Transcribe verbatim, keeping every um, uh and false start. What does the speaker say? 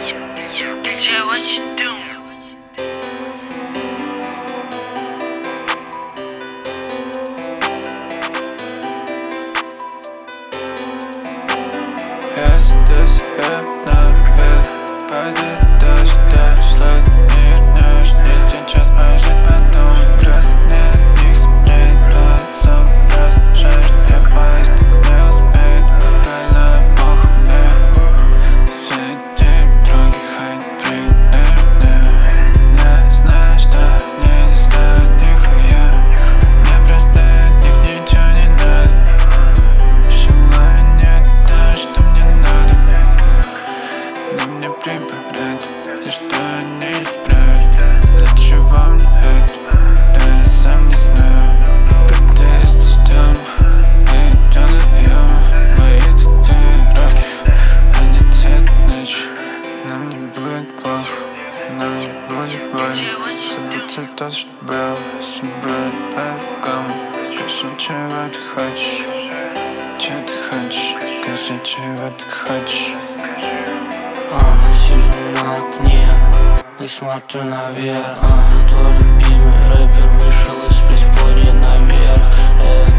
D J, what you doing? Если свет наверх, пойди дождь, дождь, слать не вернешь. Не сейчас моя жизнь потом краснеет, них смотреть глазом, раздражаешь, я поезд не успеет, остальное похуй мне. Все эти дороги хоть пригни мне. Не знаю, что мне не стоит нихуя. Мне просто от них ничего не надо. Желаю нет того, что мне надо. Но мне прибавляет, и что они исправят. Для чего мне это? Да я сам не знаю. Под дождем мы идем вдвоем. Мои татуировки, они цвет ночи. Нам не будет плохо, нам не будет больно. Забудь то, что было, все будет по-другому. Скажи, чего ты хочешь? Чего ты хочешь? Скажи, чего ты хочешь? а, Сижу на окне и смотрю наверх. а, Твой любимый рэпер вышел из преисподней наверх. Это